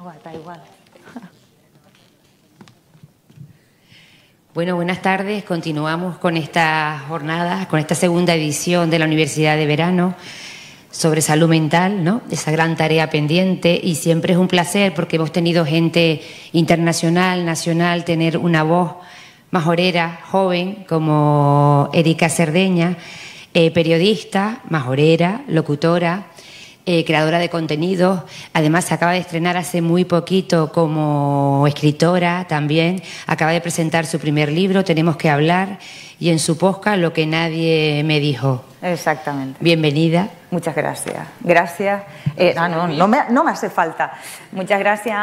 Da igual. Bueno, buenas tardes. Continuamos con esta jornada, con esta segunda edición de la Universidad de Verano sobre salud mental, ¿no? Esa gran tarea pendiente, y siempre es un placer porque hemos tenido gente internacional, nacional, tener una voz majorera, joven, como Erika Cerdeña, periodista, majorera, locutora, creadora de contenidos. Además, se acaba de estrenar hace muy poquito como escritora también. Acaba de presentar su primer libro, Tenemos que hablar, y en su podcast, Lo que nadie me dijo. Exactamente. Bienvenida. Muchas gracias. Gracias. No me hace falta. Muchas gracias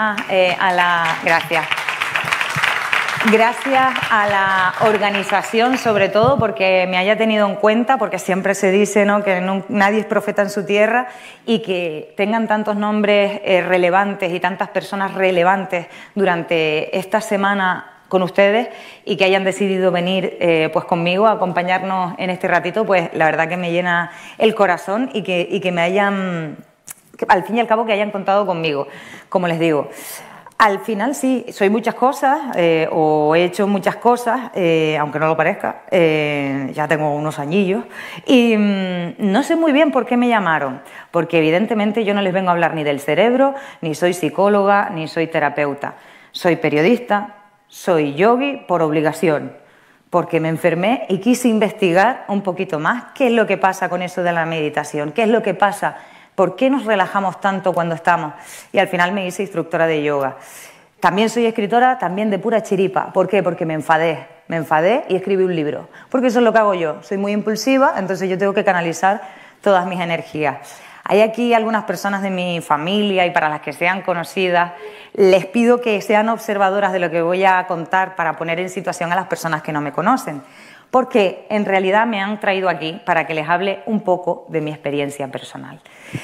Gracias a la organización, sobre todo, porque me haya tenido en cuenta, porque siempre se dice, ¿no?, que nadie es profeta en su tierra, y que tengan tantos nombres relevantes y tantas personas relevantes durante esta semana con ustedes, y que hayan decidido venir pues conmigo a acompañarnos en este ratito, pues la verdad que me llena el corazón, y que me hayan, que al fin y al cabo, que hayan contado conmigo, como les digo. Al final sí, soy muchas cosas, o he hecho muchas cosas, aunque no lo parezca, ya tengo unos añillos, y no sé muy bien por qué me llamaron, porque evidentemente yo no les vengo a hablar ni del cerebro, ni soy psicóloga, ni soy terapeuta. Soy periodista, soy yogui por obligación, porque me enfermé y quise investigar un poquito más qué es lo que pasa con eso de la meditación, qué es lo que pasa. ¿Por qué nos relajamos tanto cuando estamos? Y al final me hice instructora de yoga. También soy escritora, también de pura chiripa. ¿Por qué? Porque me enfadé y escribí un libro. Porque eso es lo que hago yo. Soy muy impulsiva, entonces yo tengo que canalizar todas mis energías. Hay aquí algunas personas de mi familia, y para las que sean conocidas, les pido que sean observadoras de lo que voy a contar para poner en situación a las personas que no me conocen. Porque en realidad me han traído aquí para que les hable un poco de mi experiencia personal.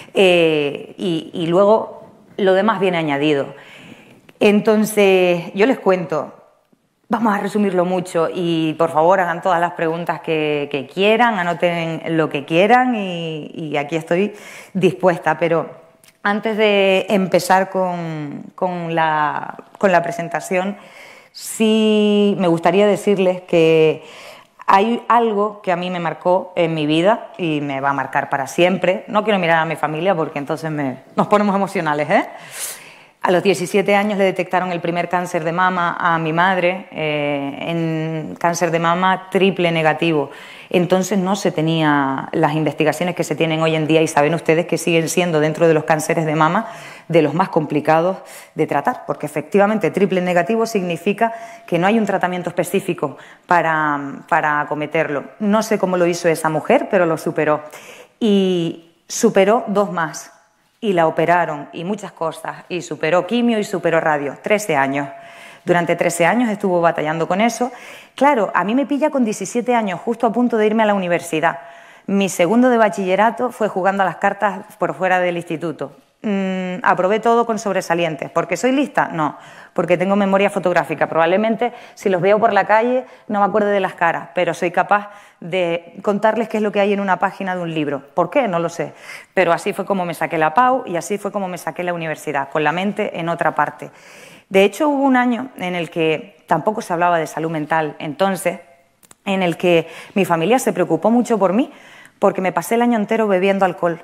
Y luego lo demás viene añadido. Entonces, yo les cuento, vamos a resumirlo mucho, y por favor hagan todas las preguntas que quieran, anoten lo que quieran, y aquí estoy dispuesta. Pero antes de empezar con la presentación, sí me gustaría decirles que hay algo que a mí me marcó en mi vida y me va a marcar para siempre. No quiero mirar a mi familia porque entonces nos ponemos emocionales, ¿eh? A los 17 años le detectaron el primer cáncer de mama a mi madre, en cáncer de mama triple negativo. Entonces no se tenía las investigaciones que se tienen hoy en día, y saben ustedes que siguen siendo, dentro de los cánceres de mama, de los más complicados de tratar, porque efectivamente triple negativo significa que no hay un tratamiento específico para acometerlo. No sé cómo lo hizo esa mujer, pero lo superó. Y superó 2 más. Y la operaron, y muchas cosas, y superó quimio y superó radio. 13 años. Durante 13 años estuvo batallando con eso. Claro, a mí me pilla con 17 años, justo a punto de irme a la universidad. Mi segundo de bachillerato fue jugando a las cartas por fuera del instituto. Aprobé todo con sobresalientes. ¿Porque soy lista? No, porque tengo memoria fotográfica. Probablemente, si los veo por la calle, no me acuerdo de las caras, pero soy capaz de contarles qué es lo que hay en una página de un libro. ¿Por qué? No lo sé. Pero así fue como me saqué la PAU, y así fue como me saqué la universidad, con la mente en otra parte. De hecho, hubo un año en el que tampoco se hablaba de salud mental entonces, en el que mi familia se preocupó mucho por mí, porque me pasé el año entero bebiendo alcohol.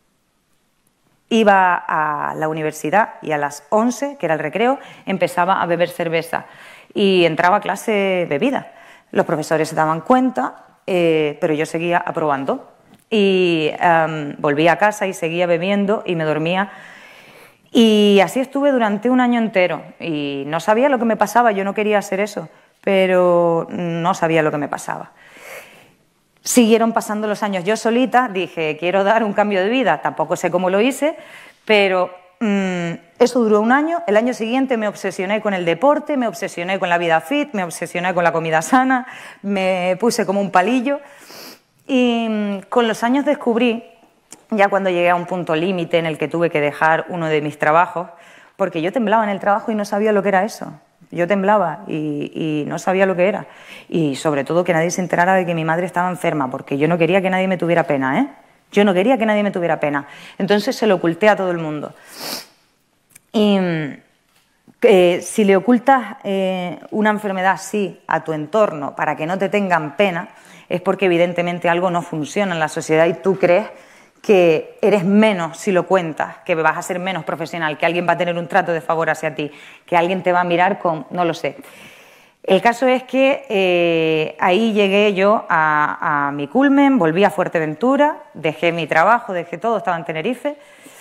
Iba a la universidad y a las 11, que era el recreo, empezaba a beber cerveza y entraba a clase bebida. Los profesores se daban cuenta, pero yo seguía aprobando. Y volvía a casa y seguía bebiendo y me dormía. Y así estuve durante un año entero y no sabía lo que me pasaba. Yo no quería hacer eso, pero no sabía lo que me pasaba. Siguieron pasando los años. Yo solita dije, quiero dar un cambio de vida. Tampoco sé cómo lo hice, pero eso duró un año. El año siguiente me obsesioné con el deporte, me obsesioné con la vida fit, me obsesioné con la comida sana, me puse como un palillo. Y con los años descubrí, ya cuando llegué a un punto límite en el que tuve que dejar uno de mis trabajos, porque yo temblaba en el trabajo y no sabía lo que era eso. Yo temblaba y no sabía lo que era. Y sobre todo que nadie se enterara de que mi madre estaba enferma, porque yo no quería que nadie me tuviera pena, ¿eh? Yo no quería que nadie me tuviera pena. Entonces se lo oculté a todo el mundo. Y si le ocultas una enfermedad así a tu entorno para que no te tengan pena, es porque evidentemente algo no funciona en la sociedad y tú crees que eres menos si lo cuentas, que vas a ser menos profesional, que alguien va a tener un trato de favor hacia ti, que alguien te va a mirar con... no lo sé. El caso es que ahí llegué yo a mi culmen, volví a Fuerteventura, dejé mi trabajo, dejé todo, estaba en Tenerife,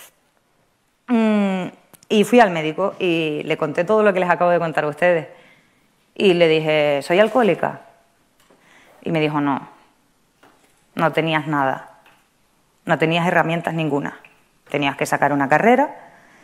y fui al médico y le conté todo lo que les acabo de contar a ustedes. Y le dije, ¿soy alcohólica? Y me dijo, no, no tenías nada. No tenías herramientas ninguna. Tenías que sacar una carrera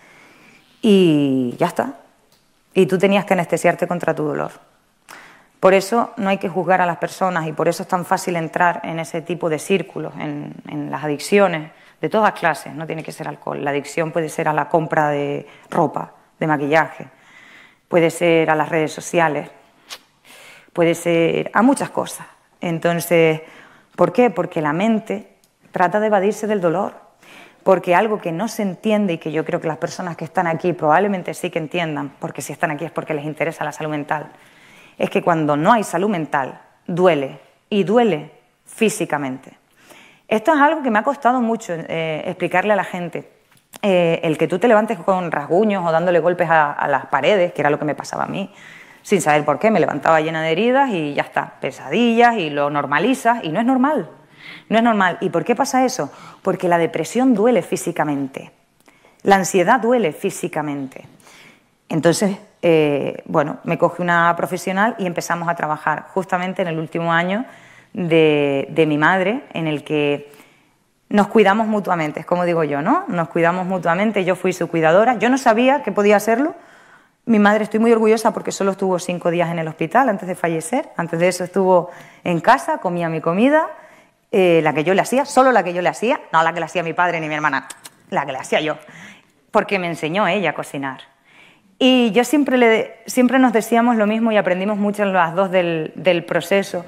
y ya está. Y tú tenías que anestesiarte contra tu dolor. Por eso no hay que juzgar a las personas y por eso es tan fácil entrar en ese tipo de círculos, en las adicciones de todas clases. No tiene que ser alcohol. La adicción puede ser a la compra de ropa, de maquillaje, puede ser a las redes sociales, puede ser a muchas cosas. Entonces, ¿por qué? Porque la mente trata de evadirse del dolor, porque algo que no se entiende y que yo creo que las personas que están aquí probablemente sí que entiendan, porque si están aquí es porque les interesa la salud mental, es que cuando no hay salud mental, duele, y duele físicamente. Esto es algo que me ha costado mucho explicarle a la gente. El que tú te levantes con rasguños o dándole golpes a las paredes, que era lo que me pasaba a mí, sin saber por qué, me levantaba llena de heridas y ya está, pesadillas y lo normalizas y no es normal. No es normal. ¿Y por qué pasa eso? Porque la depresión duele físicamente, la ansiedad duele físicamente. Entonces, bueno, me cogí una profesional y empezamos a trabajar justamente en el último año de mi madre, en el que nos cuidamos mutuamente, es como digo yo, ¿no? Nos cuidamos mutuamente, yo fui su cuidadora, yo no sabía que podía hacerlo. Mi madre, estoy muy orgullosa porque solo estuvo 5 días en el hospital antes de fallecer, antes de eso estuvo en casa, comía mi comida, la que yo le hacía, solo la que yo le hacía, no la que le hacía mi padre ni mi hermana, la que le hacía yo, porque me enseñó ella a cocinar. Y yo siempre nos decíamos lo mismo y aprendimos mucho las dos del proceso,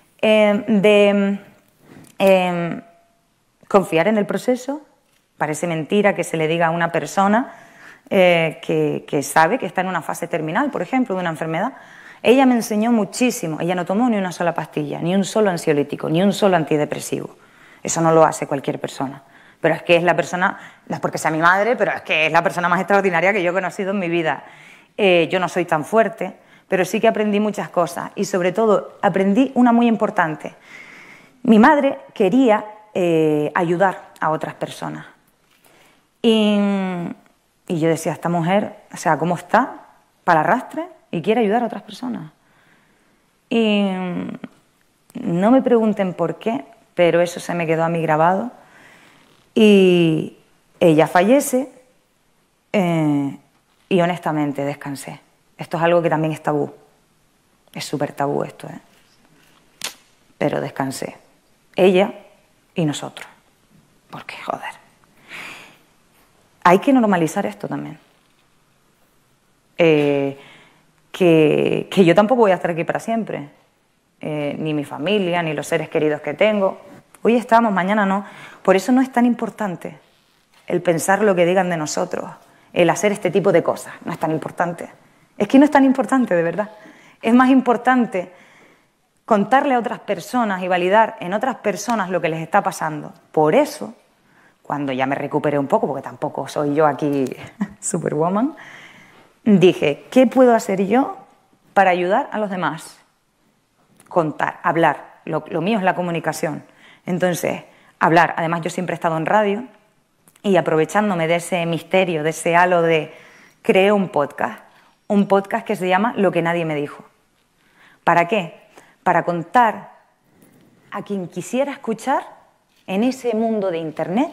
confiar en el proceso. Parece mentira que se le diga a una persona que sabe que está en una fase terminal, por ejemplo, de una enfermedad. Ella me enseñó muchísimo. Ella no tomó ni una sola pastilla, ni un solo ansiolítico, ni un solo antidepresivo. Eso no lo hace cualquier persona. Pero es que es la persona, no es porque sea mi madre, pero es que es la persona más extraordinaria que yo he conocido en mi vida. Yo no soy tan fuerte, pero sí que aprendí muchas cosas y sobre todo aprendí una muy importante. Mi madre quería ayudar a otras personas. Y yo decía, esta mujer, o sea, ¿cómo está? Para arrastre y quiere ayudar a otras personas. Y no me pregunten por qué, pero eso se me quedó a mí grabado. Y ella fallece y honestamente descansé. Esto es algo que también es tabú. Es súper tabú esto, ¿eh? Pero descansé. Ella y nosotros. Porque, joder. Hay que normalizar esto también. Que yo tampoco voy a estar aquí para siempre. Ni mi familia, ni los seres queridos que tengo. Hoy estamos, mañana no. Por eso no es tan importante el pensar lo que digan de nosotros, el hacer este tipo de cosas. No es tan importante. Es que no es tan importante, de verdad. Es más importante contarle a otras personas y validar en otras personas lo que les está pasando. Por eso, cuando ya me recuperé un poco, porque tampoco soy yo aquí superwoman, dije, ¿qué puedo hacer yo para ayudar a los demás? Contar, hablar. Lo mío es la comunicación. Entonces, hablar. Además, yo siempre he estado en radio y aprovechándome de ese misterio, de ese halo de... creé un podcast que se llama Lo que nadie me dijo. ¿Para qué? Para contar a quien quisiera escuchar en ese mundo de Internet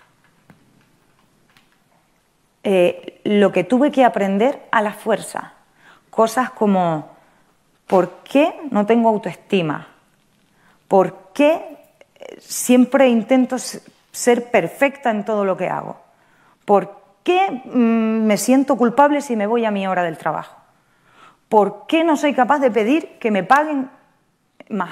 lo que tuve que aprender a la fuerza. Cosas como, ¿por qué no tengo autoestima? ¿Por qué siempre intento ser perfecta en todo lo que hago? ¿Por qué me siento culpable si me voy a mi hora del trabajo? ¿Por qué no soy capaz de pedir que me paguen más?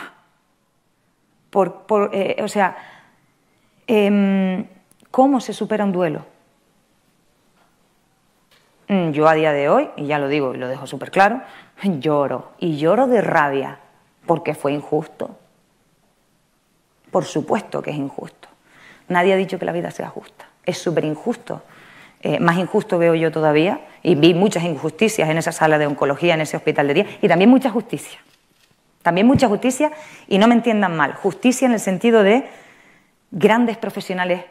¿Cómo se supera un duelo? yo a día de hoy, y ya lo digo y lo dejo súper claro, lloro. Y lloro de rabia, porque fue injusto. Por supuesto que es injusto. Nadie ha dicho que la vida sea justa. Es súper injusto. Más injusto veo yo todavía, y vi muchas injusticias en esa sala de oncología, en ese hospital de día, y también mucha justicia. También mucha justicia, y no me entiendan mal, justicia en el sentido de grandes profesionales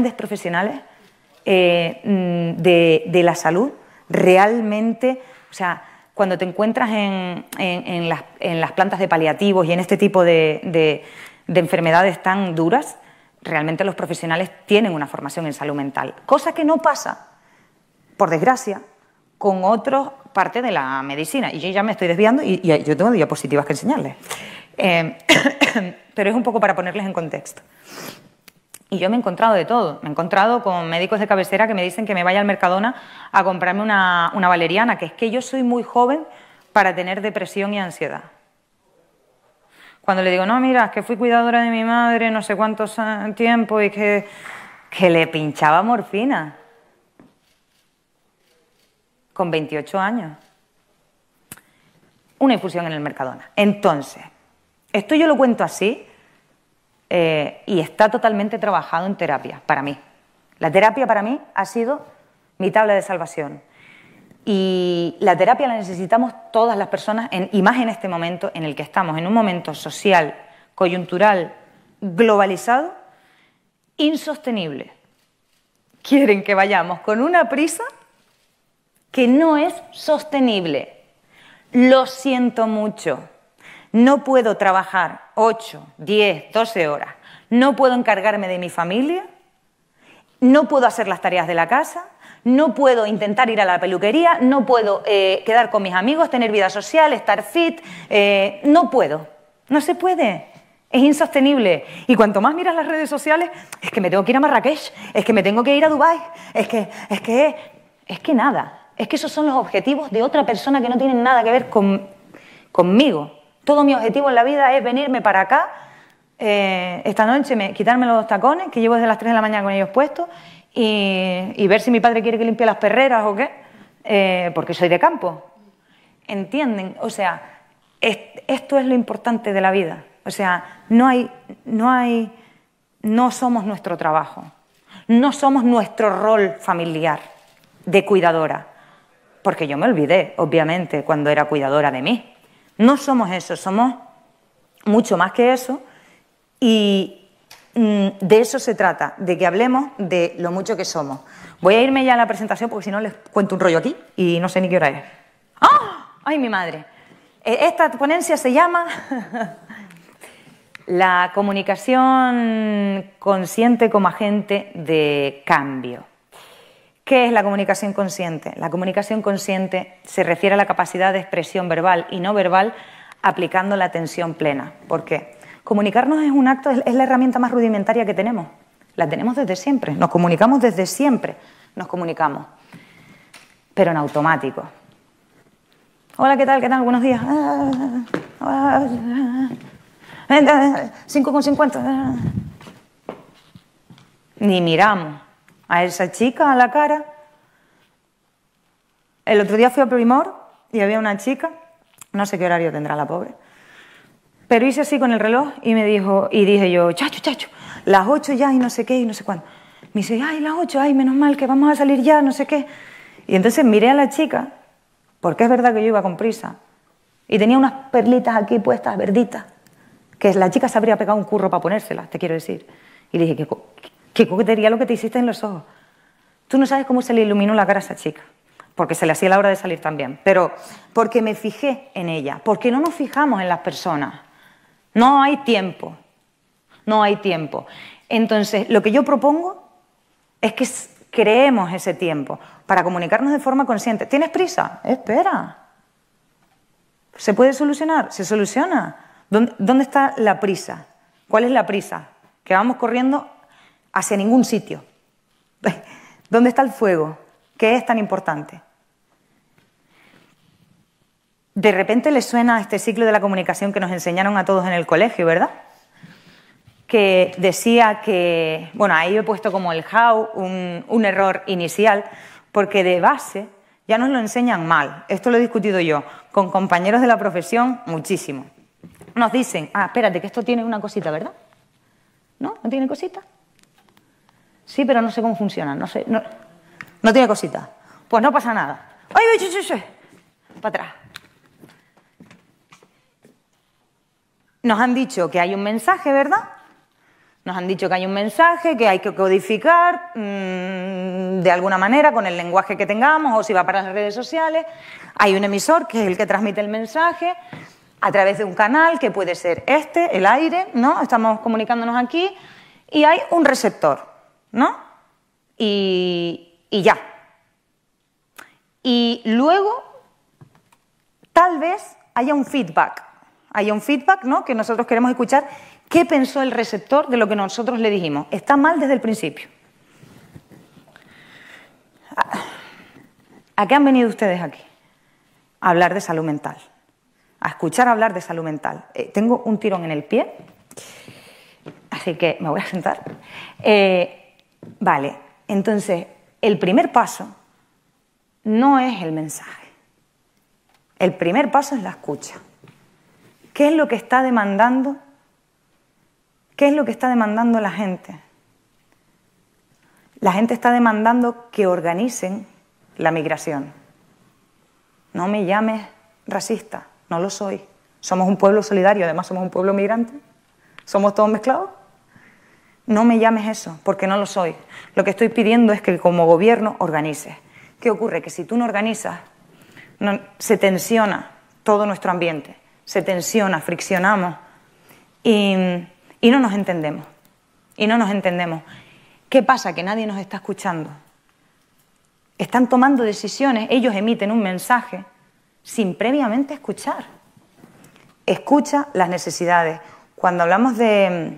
de la salud, realmente, o sea, cuando te encuentras en las plantas de paliativos y en este tipo de enfermedades tan duras, realmente los profesionales tienen una formación en salud mental, cosa que no pasa, por desgracia, con otras partes de la medicina. Y yo ya me estoy desviando y yo tengo diapositivas que enseñarles. Pero es un poco para ponerles en contexto. Y yo me he encontrado de todo. Me he encontrado con médicos de cabecera que me dicen que me vaya al Mercadona a comprarme una valeriana, que es que yo soy muy joven para tener depresión y ansiedad. Cuando le digo, no, mira, es que fui cuidadora de mi madre no sé cuántos tiempos y que le pinchaba morfina con 28 años. Una infusión en el Mercadona. Entonces, esto yo lo cuento así y está totalmente trabajado en terapia, para mí. La terapia para mí ha sido mi tabla de salvación. Y la terapia la necesitamos todas las personas, y más en este momento en el que estamos, en un momento social, coyuntural, globalizado, insostenible. Quieren que vayamos con una prisa que no es sostenible. Lo siento mucho. No puedo trabajar 8, 10, 12 horas. No puedo encargarme de mi familia. No puedo hacer las tareas de la casa. No puedo intentar ir a la peluquería, no puedo quedar con mis amigos, tener vida social, estar fit, no puedo, no se puede, es insostenible. Y cuanto más miras las redes sociales, es que me tengo que ir a Marrakech, es que me tengo que ir a Dubái, es que nada, es que esos son los objetivos de otra persona que no tienen nada que ver conmigo. Todo mi objetivo en la vida es venirme para acá, esta noche quitarme los tacones, que llevo desde las 3 de la mañana con ellos puestos, y ver si mi padre quiere que limpie las perreras o qué, porque soy de campo. ¿Entienden? O sea, esto es lo importante de la vida. O sea, no somos nuestro trabajo, no somos nuestro rol familiar de cuidadora, porque yo me olvidé, obviamente, cuando era cuidadora de mí. No somos eso, somos mucho más que eso, y de eso se trata, de que hablemos de lo mucho que somos. Voy a irme ya a la presentación porque si no les cuento un rollo aquí y no sé ni qué hora es. ¡Ah! ¡Ay, mi madre! Esta ponencia se llama La comunicación consciente como agente de cambio. ¿Qué es la comunicación consciente? La comunicación consciente se refiere a la capacidad de expresión verbal y no verbal aplicando la atención plena. ¿Por qué? Comunicarnos es un acto, es la herramienta más rudimentaria que tenemos. La tenemos desde siempre, nos comunicamos desde siempre, nos comunicamos, pero en automático. Hola, ¿qué tal? ¿Qué tal? Buenos días. 5,50. Ni miramos a esa chica a la cara. El otro día fui a Primor y había una chica, no sé qué horario tendrá la pobre, pero hice así con el reloj y me dijo, y dije yo, chacho, las 8 ya y no sé qué y no sé cuándo. Me dice, ay, las 8, ay, menos mal que vamos a salir ya, no sé qué. Y entonces miré a la chica, porque es verdad que yo iba con prisa, y tenía unas perlitas aquí puestas, verditas, que la chica se habría pegado un curro para ponérselas, te quiero decir. Y le dije, qué coquetería lo que te hiciste en los ojos. Tú no sabes cómo se le iluminó la cara a esa chica, porque se le hacía la hora de salir también, pero porque me fijé en ella, porque no nos fijamos en las personas. No hay tiempo, no hay tiempo. Entonces, lo que yo propongo es que creemos ese tiempo para comunicarnos de forma consciente. ¿Tienes prisa? Espera. ¿Se puede solucionar? Se soluciona. ¿Dónde está la prisa? ¿Cuál es la prisa? Que vamos corriendo hacia ningún sitio. ¿Dónde está el fuego? ¿Qué es tan importante? De repente les suena este ciclo de la comunicación que nos enseñaron a todos en el colegio, ¿verdad? Que decía que, bueno, ahí he puesto como el how, un error inicial, porque de base ya nos lo enseñan mal. Esto lo he discutido yo con compañeros de la profesión muchísimo. Nos dicen, espérate, que esto tiene una cosita, ¿verdad? ¿No? ¿No tiene cosita? Sí, pero no sé cómo funciona, no sé, no tiene cosita. Pues no pasa nada. ¡Ay, para atrás! Nos han dicho que hay un mensaje, ¿verdad? Nos han dicho que hay un mensaje, que hay que codificar de alguna manera con el lenguaje que tengamos o si va para las redes sociales. Hay un emisor que es el que transmite el mensaje a través de un canal que puede ser el aire, ¿no? Estamos comunicándonos aquí y hay un receptor, ¿no? Y ya. Y luego tal vez haya un feedback. Hay un feedback, ¿no?, que nosotros queremos escuchar. ¿Qué pensó el receptor de lo que nosotros le dijimos? Está mal desde el principio. ¿A qué han venido ustedes aquí? A hablar de salud mental. A escuchar hablar de salud mental. Tengo un tirón en el pie, así que me voy a sentar. Vale, entonces, el primer paso no es el mensaje. El primer paso es la escucha. ¿Qué es lo que está demandando? ¿Qué es lo que está demandando la gente? La gente está demandando que organicen la migración. No me llames racista, no lo soy. Somos un pueblo solidario, además somos un pueblo migrante. Somos todos mezclados. No me llames eso, porque no lo soy. Lo que estoy pidiendo es que como gobierno organices. ¿Qué ocurre? Que si tú no organizas, se tensiona todo nuestro ambiente. Se tensiona, friccionamos y no nos entendemos. Y no nos entendemos. ¿Qué pasa? Que nadie nos está escuchando. Están tomando decisiones, ellos emiten un mensaje sin previamente escuchar. Escucha las necesidades. Cuando hablamos de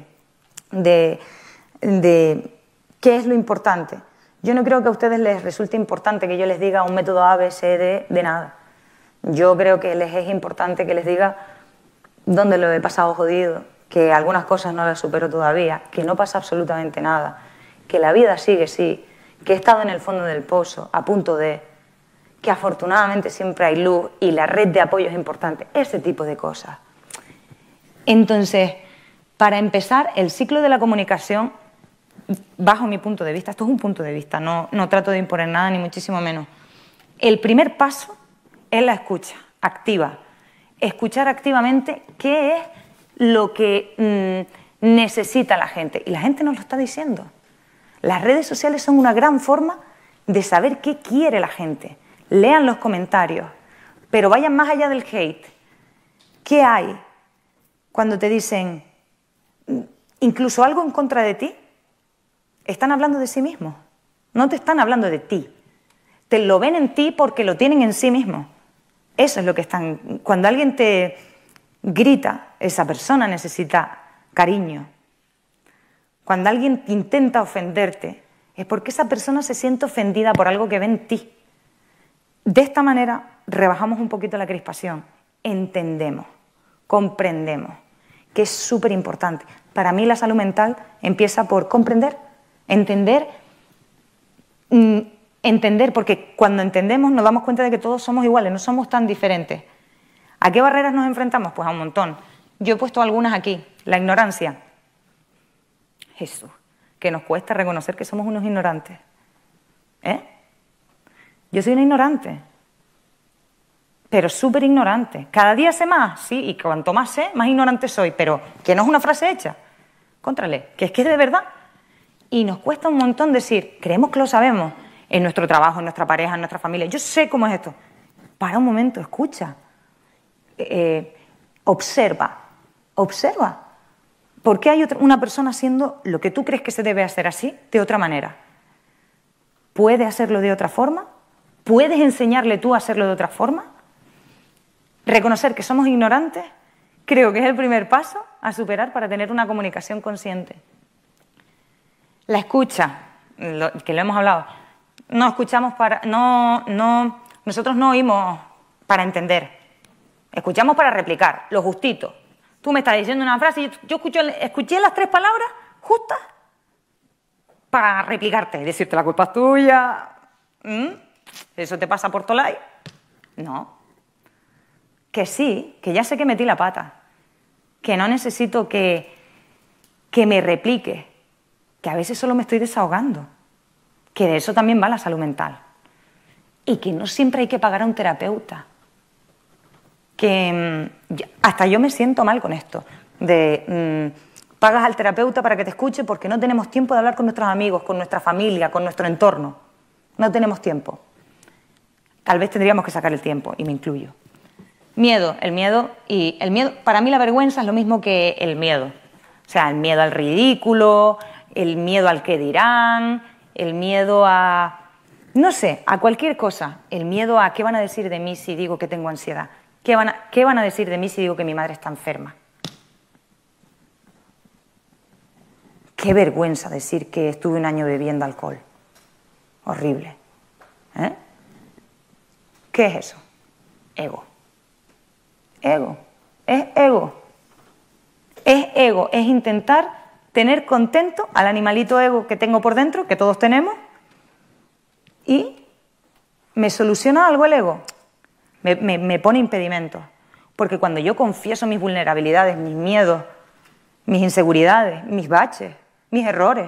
qué es lo importante, yo no creo que a ustedes les resulte importante que yo les diga un método A, B, C, D, de nada. Yo creo que les es importante que les diga dónde lo he pasado jodido, que algunas cosas no las supero todavía, que no pasa absolutamente nada, que la vida sigue, sí, que he estado en el fondo del pozo, a punto de, que afortunadamente siempre hay luz y la red de apoyo es importante, ese tipo de cosas. Entonces, para empezar, el ciclo de la comunicación, bajo mi punto de vista, esto es un punto de vista, no trato de imponer nada ni muchísimo menos, el primer paso es la escucha activa, escuchar activamente qué es lo que necesita la gente, y la gente nos lo está diciendo. Las redes sociales son una gran forma de saber qué quiere la gente. Lean los comentarios, pero vayan más allá del hate. ¿Qué hay cuando te dicen incluso algo en contra de ti? Están hablando de sí mismos, no te están hablando de ti. Te lo ven en ti porque lo tienen en sí mismos. Eso es lo que están... Cuando alguien te grita, esa persona necesita cariño. Cuando alguien intenta ofenderte, es porque esa persona se siente ofendida por algo que ve en ti. De esta manera rebajamos un poquito la crispación, entendemos, comprendemos, que es súper importante. Para mí la salud mental empieza por comprender, entender, porque cuando entendemos nos damos cuenta de que todos somos iguales, no somos tan diferentes. ¿A qué barreras nos enfrentamos? Pues a un montón. Yo he puesto algunas aquí. La ignorancia. Jesús, que nos cuesta reconocer que somos unos ignorantes. Yo soy una ignorante, pero súper ignorante. Cada día sé más, sí, y cuanto más sé, más ignorante soy, pero que no es una frase hecha. Contrale, que es de verdad. Y nos cuesta un montón decir, creemos que lo sabemos, en nuestro trabajo, en nuestra pareja, en nuestra familia. Yo sé cómo es esto. Para un momento, escucha. Observa. ¿Por qué hay una persona haciendo lo que tú crees que se debe hacer así, de otra manera? ¿Puede hacerlo de otra forma? ¿Puedes enseñarle tú a hacerlo de otra forma? Reconocer que somos ignorantes, creo que es el primer paso a superar para tener una comunicación consciente. La escucha, que lo hemos hablado, no escuchamos nosotros no oímos para entender, escuchamos para replicar, lo justito. Tú me estás diciendo una frase y yo escuché las 3 palabras justas para replicarte y decirte la culpa es tuya. ¿Eso te pasa por tolai? No. Que sí, que ya sé que metí la pata, que no necesito que me replique, que a veces solo me estoy desahogando, que de eso también va la salud mental y que no siempre hay que pagar a un terapeuta. Que hasta yo me siento mal con esto, de pagas al terapeuta para que te escuche porque no tenemos tiempo de hablar con nuestros amigos, con nuestra familia, con nuestro entorno. No tenemos tiempo. Tal vez tendríamos que sacar el tiempo, y me incluyo. Miedo, el miedo, para mí la vergüenza es lo mismo que el miedo. O sea, el miedo al ridículo, el miedo al qué dirán, el miedo a, no sé, a cualquier cosa. El miedo a qué van a decir de mí si digo que tengo ansiedad. ¿Qué van a decir de mí si digo que mi madre está enferma? Qué vergüenza decir que estuve un año bebiendo alcohol. Horrible. ¿Eh? ¿Qué es eso? Ego. Ego. Es ego. Es ego. Es intentar tener contento al animalito ego que tengo por dentro, que todos tenemos, y ¿me soluciona algo el ego? Me pone impedimentos. Porque cuando yo confieso mis vulnerabilidades, mis miedos, mis inseguridades, mis baches, mis errores,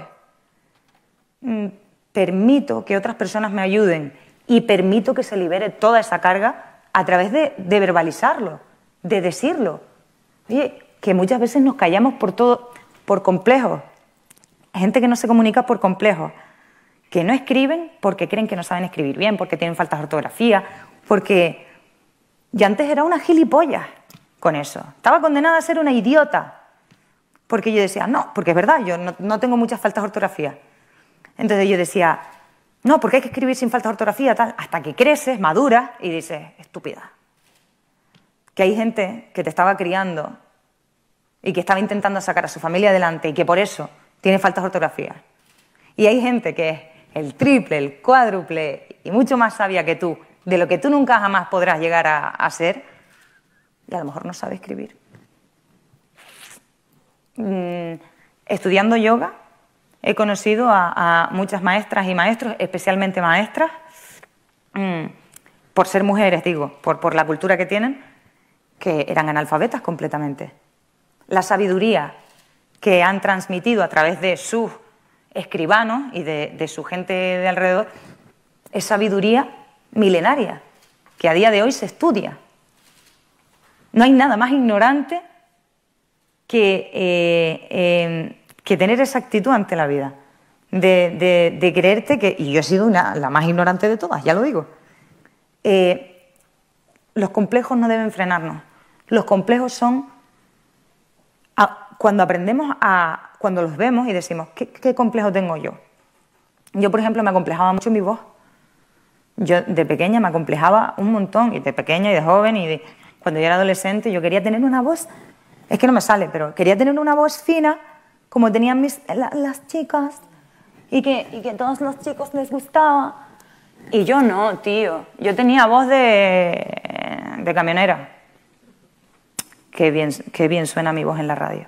permito que otras personas me ayuden y permito que se libere toda esa carga a través de verbalizarlo, de decirlo. Oye, que muchas veces nos callamos por todo, por complejos. Hay gente que no se comunica por complejos, que no escriben porque creen que no saben escribir bien, porque tienen faltas de ortografía, porque yo antes era una gilipollas con eso. Estaba condenada a ser una idiota. Porque yo decía, no, porque es verdad, yo no tengo muchas faltas de ortografía. Entonces yo decía, no, porque hay que escribir sin faltas de ortografía, tal, hasta que creces, maduras y dices, estúpida. Que hay gente que te estaba criando y que estaba intentando sacar a su familia adelante y que por eso tiene faltas de ortografía. Y hay gente que es el triple, el cuádruple y mucho más sabia que tú, de lo que tú nunca jamás podrás llegar a ser, y a lo mejor no sabe escribir. Estudiando yoga he conocido a muchas maestras y maestros, especialmente maestras, por ser mujeres, digo, por la cultura que tienen, que eran analfabetas completamente. La sabiduría que han transmitido a través de sus escribanos y de su gente de alrededor es sabiduría milenaria, que a día de hoy se estudia. No hay nada más ignorante que tener esa actitud ante la vida, de creerte que, y yo he sido la más ignorante de todas, ya lo digo. Los complejos no deben frenarnos. Los complejos son cuando aprendemos cuando los vemos y decimos, ¿qué complejo tengo yo? Yo, por ejemplo, me acomplejaba mucho mi voz. Yo de pequeña me acomplejaba un montón, y de pequeña y de joven, cuando yo era adolescente yo quería tener una voz. Es que no me sale, pero quería tener una voz fina, como tenían las chicas, y que todos los chicos les gustaba. Y yo no, tío. Yo tenía voz de camionera. Qué bien suena mi voz en la radio.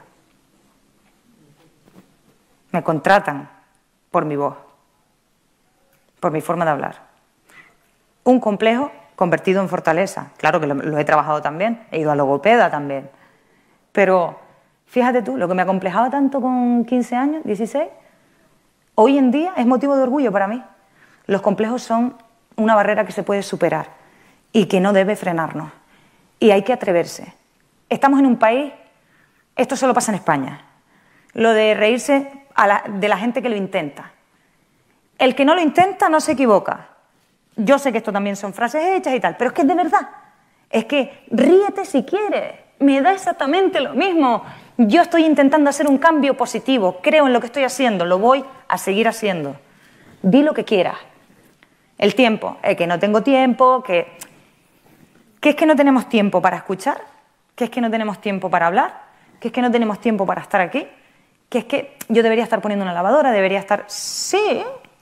Me contratan por mi voz, por mi forma de hablar. Un complejo convertido en fortaleza. Claro que lo he trabajado también, he ido a logopeda también. Pero fíjate tú, lo que me acomplejaba tanto con 15 años, 16, hoy en día es motivo de orgullo para mí. Los complejos son una barrera que se puede superar y que no debe frenarnos. Y hay que atreverse. Estamos en un país, esto solo pasa en España, lo de reírse de la gente que lo intenta. El que no lo intenta no se equivoca. Yo sé que esto también son frases hechas y tal, pero es que es de verdad. Es que ríete si quieres. Me da exactamente lo mismo. Yo estoy intentando hacer un cambio positivo. Creo en lo que estoy haciendo. Lo voy a seguir haciendo. Di lo que quieras. El tiempo. Que no tengo tiempo. Que es que no tenemos tiempo para escuchar. Que es que no tenemos tiempo para hablar. Que es que no tenemos tiempo para estar aquí. Que es que yo debería estar poniendo una lavadora. Debería estar... Sí.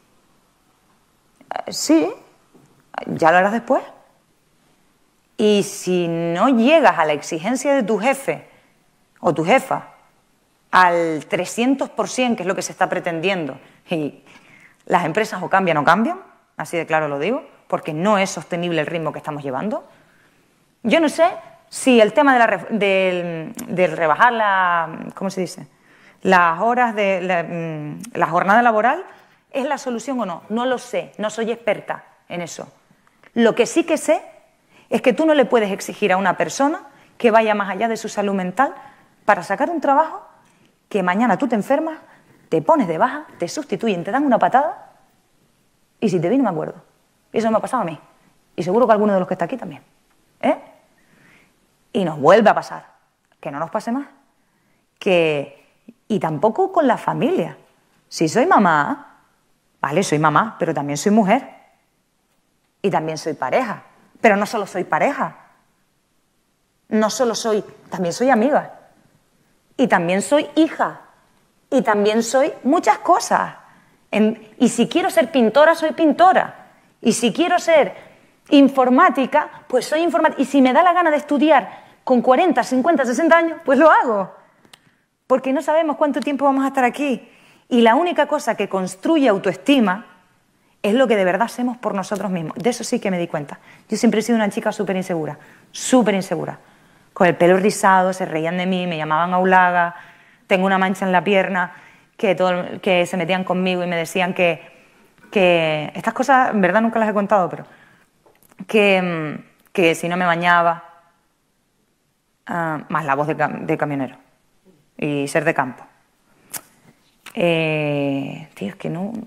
Sí. Ya lo harás después. Y si no llegas a la exigencia de tu jefe o tu jefa al 300%, que es lo que se está pretendiendo, y las empresas o cambian, así de claro lo digo, porque no es sostenible el ritmo que estamos llevando. Yo no sé si el tema de rebajar ¿cómo se dice? Las horas de la jornada laboral es la solución o no. No lo sé, no soy experta en eso. Lo que sí que sé es que tú no le puedes exigir a una persona que vaya más allá de su salud mental para sacar un trabajo que mañana tú te enfermas, te pones de baja, te sustituyen, te dan una patada y si te vi no me acuerdo. Y eso me ha pasado a mí. Y seguro que a alguno de los que está aquí también. Y nos vuelve a pasar. Que no nos pase más. Y tampoco con la familia. Si soy mamá, vale, soy mamá, pero también soy mujer. Y también soy pareja. Pero no solo soy pareja. No solo también soy amiga. Y también soy hija. Y también soy muchas cosas. Y si quiero ser pintora, soy pintora. Y si quiero ser informática, pues soy informática. Y si me da la gana de estudiar con 40, 50, 60 años, pues lo hago. Porque no sabemos cuánto tiempo vamos a estar aquí. Y la única cosa que construye autoestima es lo que de verdad hacemos por nosotros mismos. De eso sí que me di cuenta. Yo siempre he sido una chica súper insegura. Súper insegura. Con el pelo rizado, se reían de mí, me llamaban aulaga, tengo una mancha en la pierna, que se metían conmigo y me decían que estas cosas, en verdad nunca las he contado, pero que si no me bañaba, más la voz de camionero y ser de campo. Tío, es que no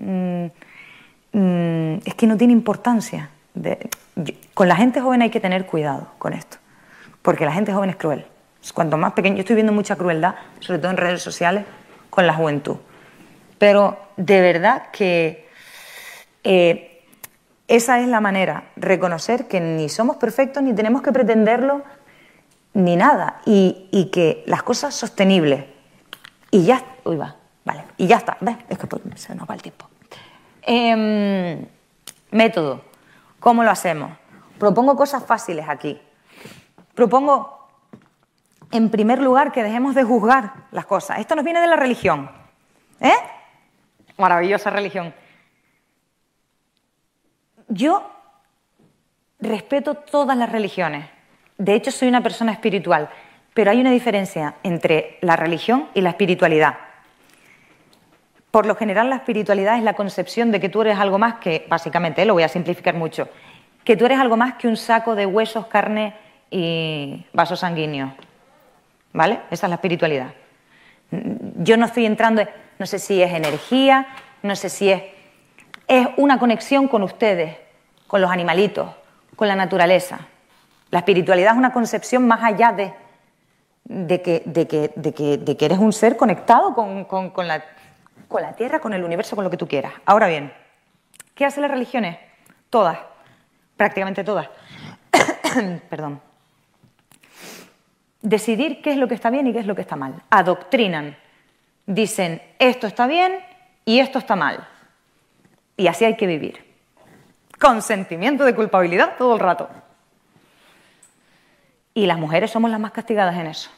tiene importancia. Con la gente joven hay que tener cuidado con esto, porque la gente joven es cruel. Cuanto más pequeño, yo estoy viendo mucha crueldad, sobre todo en redes sociales, con la juventud. Pero de verdad que esa es la manera, reconocer que ni somos perfectos, ni tenemos que pretenderlo, ni nada. Y que las cosas sostenibles. Y ya... Uy, vale. Y ya está. ¿Ves? Es que se nos va el tiempo. Método. ¿Cómo lo hacemos? Propongo cosas fáciles aquí. Propongo... En primer lugar, que dejemos de juzgar las cosas. Esto nos viene de la religión. Maravillosa religión. Yo respeto todas las religiones. De hecho, soy una persona espiritual. Pero hay una diferencia entre la religión y la espiritualidad. Por lo general, la espiritualidad es la concepción de que tú eres algo más que, básicamente, lo voy a simplificar mucho, que tú eres algo más que un saco de huesos, carne y vasos sanguíneos. ¿Vale? Esa es la espiritualidad. Yo no estoy entrando, no sé si es energía, no sé si es una conexión con ustedes, con los animalitos, con la naturaleza. La espiritualidad es una concepción más allá de que eres un ser conectado con la tierra, con el universo, con lo que tú quieras. Ahora bien, ¿qué hacen las religiones? Todas, prácticamente todas. Perdón. Decidir qué es lo que está bien y qué es lo que está mal. Adoctrinan. Dicen, esto está bien y esto está mal. Y así hay que vivir. Con sentimiento de culpabilidad todo el rato. Y las mujeres somos las más castigadas en eso.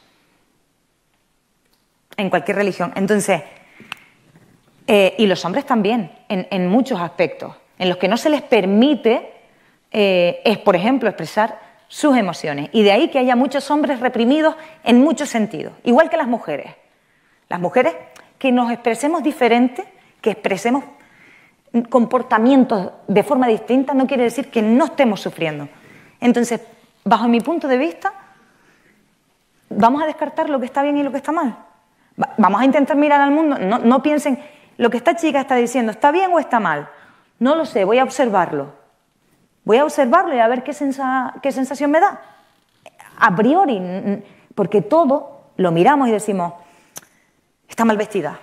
En cualquier religión. Entonces, y los hombres también, en muchos aspectos. En los que no se les permite, por ejemplo, expresar sus emociones. Y de ahí que haya muchos hombres reprimidos en muchos sentidos. Igual que las mujeres. Las mujeres que nos expresemos diferente, que expresemos comportamientos de forma distinta, no quiere decir que no estemos sufriendo. Entonces, bajo mi punto de vista, vamos a descartar lo que está bien y lo que está mal. Vamos a intentar mirar al mundo. No piensen, lo que esta chica está diciendo, ¿está bien o está mal? No lo sé, voy a observarlo. Voy a observarlo y a ver qué sensación me da. A priori, porque todo lo miramos y decimos, está mal vestida,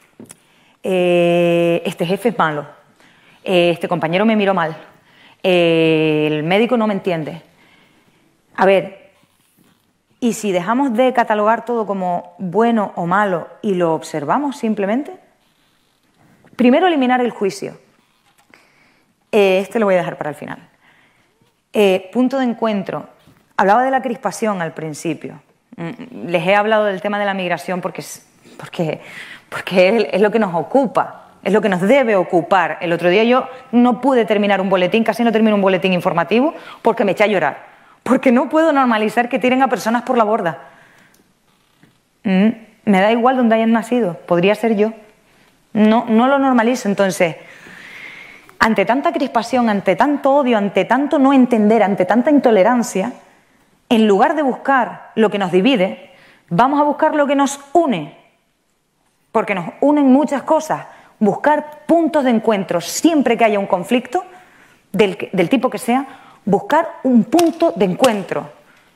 este jefe es malo, este compañero me miró mal, el médico no me entiende. A ver, y si dejamos de catalogar todo como bueno o malo y lo observamos simplemente, primero eliminar el juicio. Este lo voy a dejar para el final. Punto de encuentro. Hablaba de la crispación al principio. Les he hablado del tema de la migración porque es lo que nos ocupa. es lo que nos debe ocupar. El otro día yo no pude terminar un boletín, casi no termino un boletín informativo, porque me eché a llorar. Porque no puedo normalizar que tiren a personas por la borda. Me da igual donde hayan nacido, podría ser yo. No lo normalizo. Entonces, ante tanta crispación, ante tanto odio, ante tanto no entender, ante tanta intolerancia, en lugar de buscar lo que nos divide, vamos a buscar lo que nos une. Porque nos unen muchas cosas. Buscar puntos de encuentro siempre que haya un conflicto, del tipo que sea, buscar un punto de encuentro.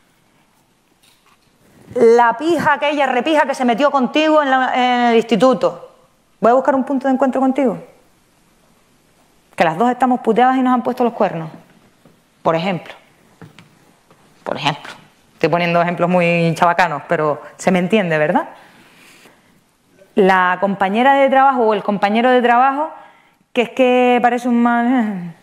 La pija aquella repija que se metió contigo en el instituto. ¿Voy a buscar un punto de encuentro contigo? Que las dos estamos puteadas y nos han puesto los cuernos. Por ejemplo. Por ejemplo. Estoy poniendo ejemplos muy chabacanos, pero se me entiende, ¿verdad? La compañera de trabajo o el compañero de trabajo, que es que parece un mal...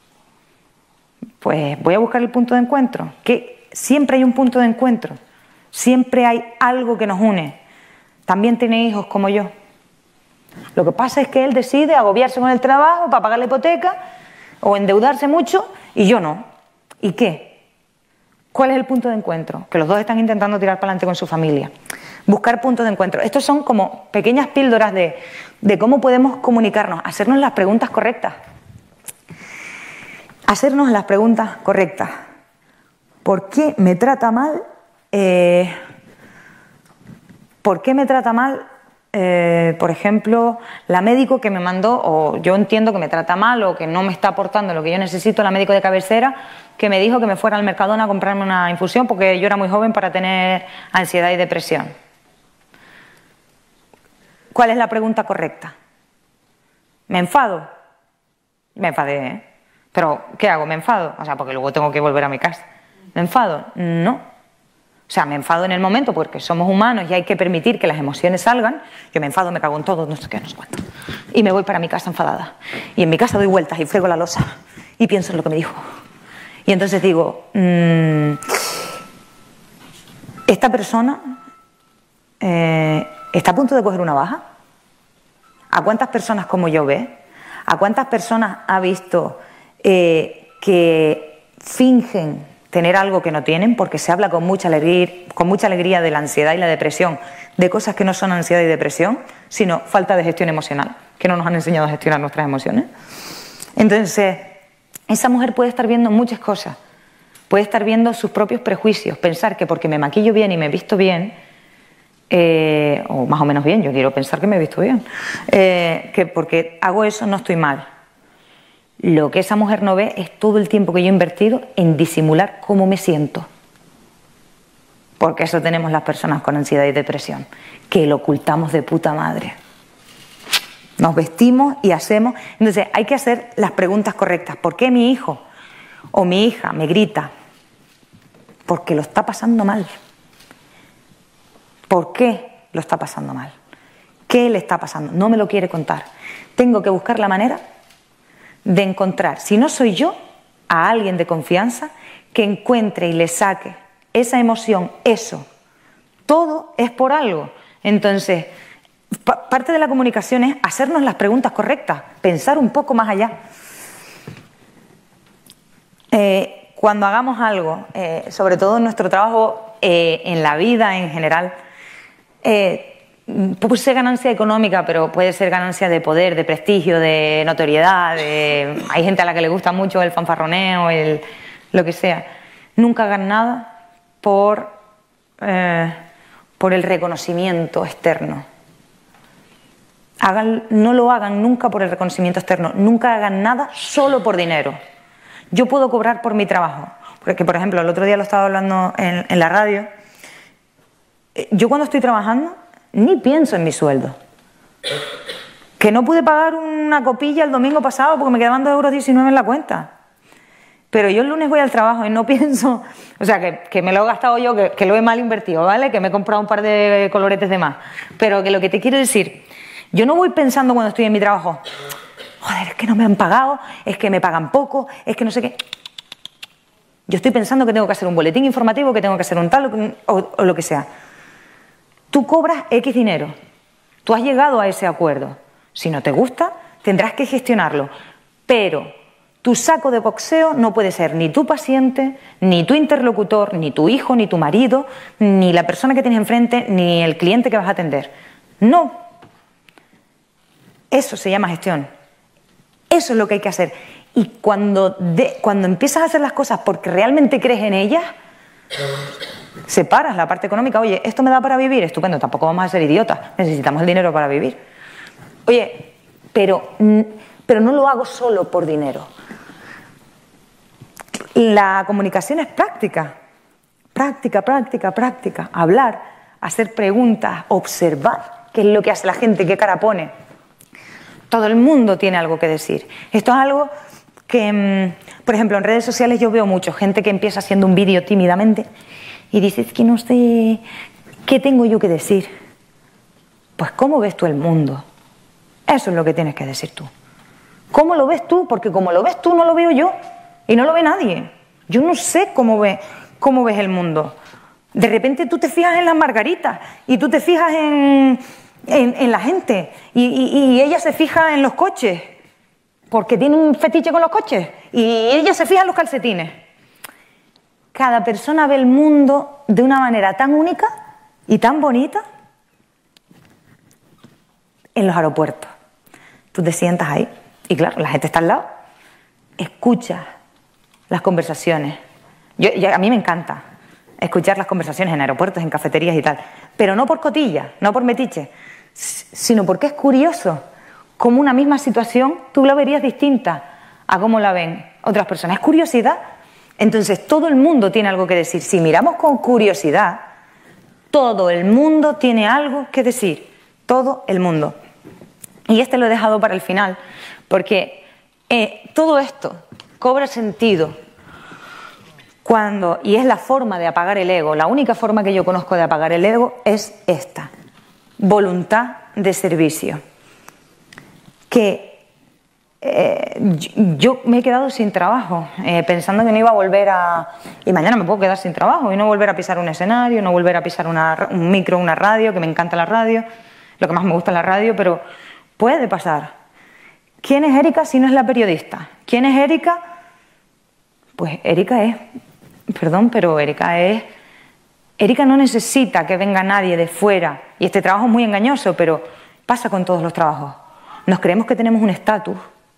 Pues voy a buscar el punto de encuentro. Que siempre hay un punto de encuentro. Siempre hay algo que nos une. También tiene hijos como yo. Lo que pasa es que él decide agobiarse con el trabajo para pagar la hipoteca o endeudarse mucho y yo no. ¿Y qué? ¿Cuál es el punto de encuentro? Que los dos están intentando tirar para adelante con su familia. Buscar puntos de encuentro. Estos son como pequeñas píldoras de cómo podemos comunicarnos, hacernos las preguntas correctas. Hacernos las preguntas correctas. ¿Por qué me trata mal? ¿Por qué me trata mal, por ejemplo, la médico que me mandó, o yo entiendo que me trata mal o que no me está aportando lo que yo necesito, la médico de cabecera, que me dijo que me fuera al Mercadona a comprarme una infusión porque yo era muy joven para tener ansiedad y depresión? ¿Cuál es la pregunta correcta? ¿Me enfado? Me enfadé, ¿eh? Pero, ¿qué hago? ¿Me enfado? O sea, porque luego tengo que volver a mi casa. ¿Me enfado? No. O sea, me enfado en el momento porque somos humanos y hay que permitir que las emociones salgan. Yo me enfado, me cago en todo, no sé qué, no sé cuánto. Y me voy para mi casa enfadada. Y en mi casa doy vueltas y frego la losa. Y pienso en lo que me dijo. Y entonces digo, esta persona está a punto de coger una baja. ¿A cuántas personas como yo ve? ¿A cuántas personas ha visto que fingen tener algo que no tienen? Porque se habla con mucha alegría de la ansiedad y la depresión, de cosas que no son ansiedad y depresión, sino falta de gestión emocional, que no nos han enseñado a gestionar nuestras emociones. Entonces, esa mujer puede estar viendo muchas cosas, puede estar viendo sus propios prejuicios, pensar que porque me maquillo bien y me visto bien, o más o menos bien, yo quiero pensar que me he visto bien, que porque hago eso no estoy mal. Lo que esa mujer no ve es todo el tiempo que yo he invertido en disimular cómo me siento. Porque eso tenemos las personas con ansiedad y depresión, que lo ocultamos de puta madre. Nos vestimos y hacemos... Entonces hay que hacer las preguntas correctas. ¿Por qué mi hijo o mi hija me grita? Porque lo está pasando mal. ¿Por qué lo está pasando mal? ¿Qué le está pasando? No me lo quiere contar. Tengo que buscar la manera de encontrar, si no soy yo, a alguien de confianza que encuentre y le saque esa emoción, eso. Todo es por algo. Entonces, parte de la comunicación es hacernos las preguntas correctas, pensar un poco más allá. Cuando hagamos algo, sobre todo en nuestro trabajo, en la vida en general, puede ser ganancia económica, pero puede ser ganancia de poder, de prestigio, de notoriedad. Hay gente a la que le gusta mucho el fanfarroneo, lo que sea. Nunca hagan nada por el reconocimiento externo. No lo hagan nunca por el reconocimiento externo. Nunca hagan nada solo por dinero. Yo puedo cobrar por mi trabajo. Porque, por ejemplo, el otro día lo estaba hablando en la radio. Yo cuando estoy trabajando ni pienso en mi sueldo. Que no pude pagar una copilla el domingo pasado porque me quedaban 2,19 € en la cuenta. Pero yo el lunes voy al trabajo y no pienso... O sea, que me lo he gastado yo, que lo he mal invertido, ¿vale? Que me he comprado un par de coloretes de más. Pero que lo que te quiero decir, yo no voy pensando cuando estoy en mi trabajo, joder, es que no me han pagado, es que me pagan poco, es que no sé qué... Yo estoy pensando que tengo que hacer un boletín informativo, que tengo que hacer un tal o lo que sea. Tú cobras X dinero, tú has llegado a ese acuerdo. Si no te gusta, tendrás que gestionarlo. Pero tu saco de boxeo no puede ser ni tu paciente, ni tu interlocutor, ni tu hijo, ni tu marido, ni la persona que tienes enfrente, ni el cliente que vas a atender. No. Eso se llama gestión. Eso es lo que hay que hacer. Y cuando empiezas a hacer las cosas porque realmente crees en ellas, separas la parte económica. Oye, ¿esto me da para vivir? Estupendo, tampoco vamos a ser idiotas. Necesitamos el dinero para vivir. Oye, pero no lo hago solo por dinero. La comunicación es práctica. Práctica, práctica, práctica. Hablar, hacer preguntas, observar qué es lo que hace la gente, qué cara pone. Todo el mundo tiene algo que decir. Esto es algo que, por ejemplo, en redes sociales yo veo mucho gente que empieza haciendo un vídeo tímidamente y dice, es que no sé qué tengo yo que decir. Pues ¿cómo ves tú el mundo? Eso es lo que tienes que decir tú. ¿Cómo lo ves tú? Porque como lo ves tú no lo veo yo y no lo ve nadie. Yo no sé cómo ves el mundo. De repente tú te fijas en las margaritas y tú te fijas en la gente y ella se fija en los coches porque tiene un fetiche con los coches y ella se fija en los calcetines. Cada persona ve el mundo de una manera tan única y tan bonita. En los aeropuertos tú te sientas ahí y claro, la gente está al lado, escucha las conversaciones. A mí me encanta escuchar las conversaciones en aeropuertos, en cafeterías y tal, pero no por cotilla, no por metiche, sino porque es curioso cómo una misma situación tú la verías distinta a cómo la ven otras personas. Es curiosidad. Entonces todo el mundo tiene algo que decir. Si miramos con curiosidad, todo el mundo tiene algo que decir. Todo el mundo. Y lo he dejado para el final, porque todo esto cobra sentido y es la forma de apagar el ego. La única forma que yo conozco de apagar el ego es esta: voluntad de servicio. Que yo me he quedado sin trabajo, pensando que no iba a volver y mañana me puedo quedar sin trabajo y no volver a pisar un escenario, no volver a pisar un micro, una radio, que me encanta la radio, lo que más me gusta es la radio, pero puede pasar. ¿Quién es Erika si no es la periodista? ¿Quién es Erika? Pues Erika no necesita que venga nadie de fuera. Y este trabajo es muy engañoso, pero pasa con todos los trabajos. Nos creemos que tenemos un estatus